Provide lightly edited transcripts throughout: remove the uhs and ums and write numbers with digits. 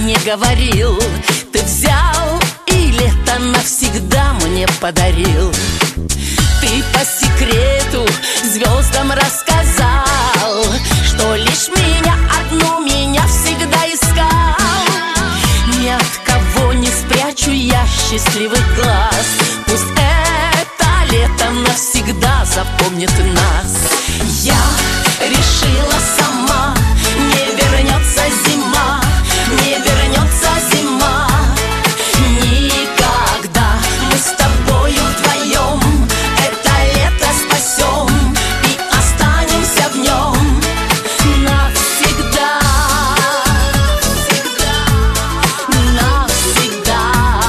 не говорил, ты взял и лето навсегда мне подарил. Ты по секрету звездам рассказал, что лишь меня, одну меня всегда искал. Ни от кого не спрячу я счастливый глаз. Пусть это лето навсегда запомнит нас. Я решила сама, не вернется зима, не вернется зима никогда. Мы с тобою вдвоем это лето спасем и останемся в нем навсегда. Навсегда.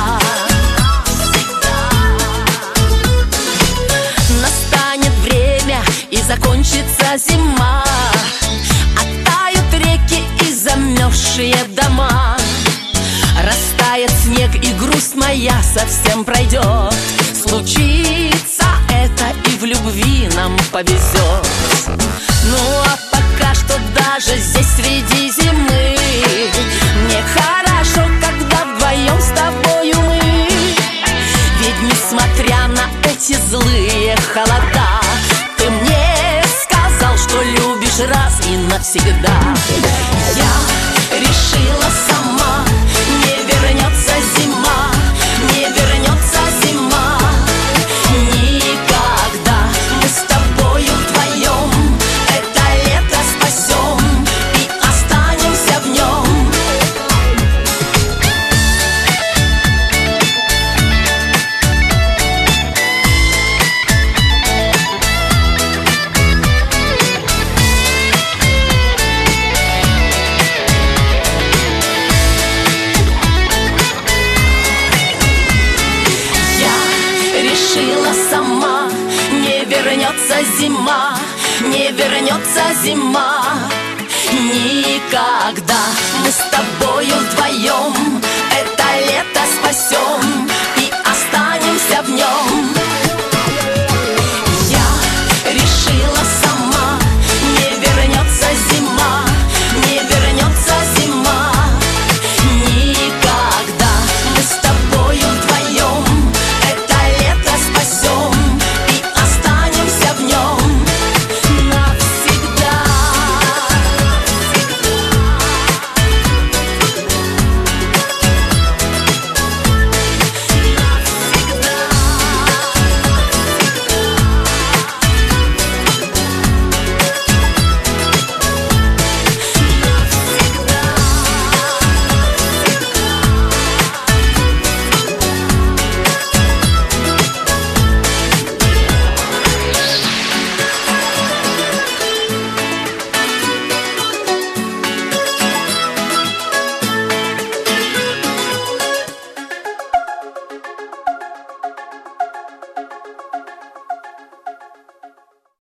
Настанет время и закончится зима, оттают реки и замерзшие дома. Растает снег и грусть моя совсем пройдет. Случится это и в любви нам повезет. Ну а пока что даже здесь среди зимы мне хорошо, когда вдвоем с тобою мы. Ведь несмотря на эти злые холода, ты мне сказал, что любишь раз и навсегда. Я решила сама, не вернется зима, не вернется зима никогда. Мы с тобою вдвоем это лето спасем и останемся в нем. Решила сама, не вернется зима, не вернется зима никогда. Мы с тобою вдвоем